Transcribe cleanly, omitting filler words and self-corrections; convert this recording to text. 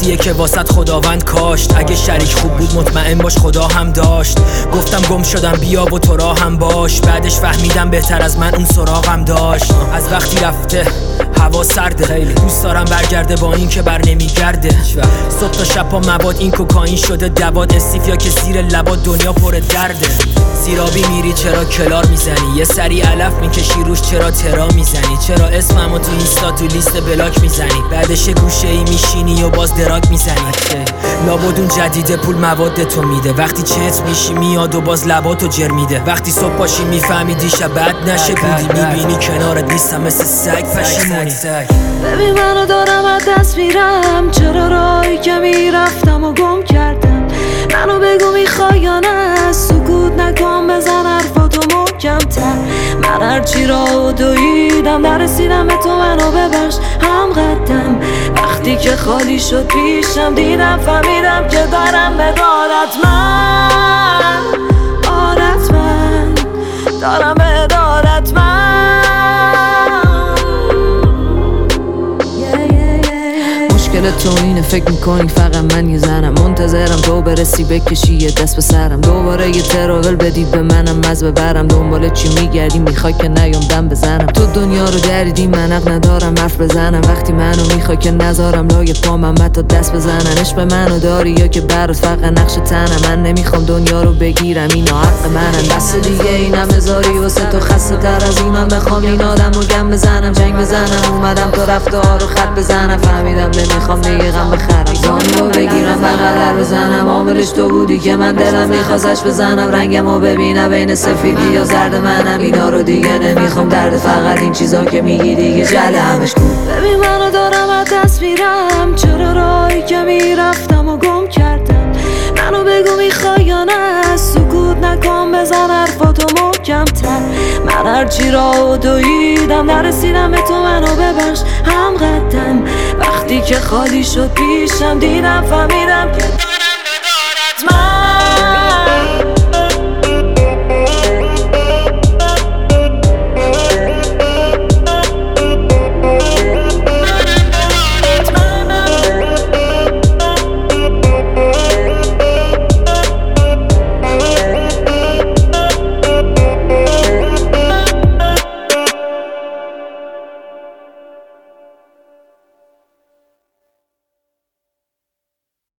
چیزیه که واسط خداوند کاشت. اگه شریک خوب بود مطمئن باش خدا هم داشت. گفتم گم شدم بیا و تو راه هم باش. بعدش فهمیدم بهتر از من اون سراغم داشت. از وقتی رفته هوا سرده، خیلی دوست دارم برگرده با این که بر نمیگرده. صبح تا شب پا مواد این کوکائین شده دواد. استیفیا که زیر لبات دنیا پر درده. سیرابی میری چرا کلار میزنی؟ یه سری علف میکشی روش چرا ترا میزنی؟ چرا اسممو تو اینستا تو لیست بلاک میزنی؟ بعدش گوشه ای میشینی و باز دراک میزنی. لابد اون جدیده پول مواد تو میده. وقتی چت میشی میاد و باز لباتو جر میده. وقتی صبح پاشی میفهمی دیشب بد نشه بودی. میبینی کنارت نیستم مثل سگ پشیمونی. ببین منو دارم از دست میرم. چرا راهی که میرفتم و گم کردم؟ منو بگو میخوای یا نه؟ سکوت نکن بزن حرفاتو محکم تر. من هرچی راهو دویدم نرسیدم به تو منو ببخش هم قدم. وقتی که خالی شد پیشم دیدم فهمیدم که دارم به عادت من دارم به عادت من. مشکل تو اینه فکر میکنی فقط من یه زنم. منتظرم تو برسی بکشی یه دست به سرم. دوباره یه تراول بدید به منم مز ببرم. دنبال چی میگردی میخوای که نیام دم بزنم؟ تو دنیا رو دریدی من حق ندارم حرف بزنم. وقتی منو میخوای که نذارم لای پام تا دست بزنن. عشق منو داری یا که برات فقط نقش تنم؟ من نمیخوام دنیا رو بگیرم اینا حق منن. دست دیگه اینم بذاری واسه تو خسته تر از این. من بخوام این آدم رو گم بزنم جنگ بزنم. اومدم تو رفتار رو خط بزنم. فهمیدم نمیخوام دیگه غم بخرم. زانو بگیرم بغل بزنم. عاملش تو بودی که من دلم میخواستش بزنم. رنگمو ببینم بین سفیدی یا زرد منم. اینا رو دیگه نمیخوام درد فقط این چیزا که میگی دیگه جله همش کن. ببین منو دارم از دست میرم. چرا راهی که میرفتم و گم کردم؟ منو بگو میخوای یا نه؟ سکوت نکن بزن حرفاتو محکم تر. من هرچی راهو دویدم نرسیدم به تو منو ببخش هم قدم. وقتی که خالی شد پیشم دیدم فهمیدم که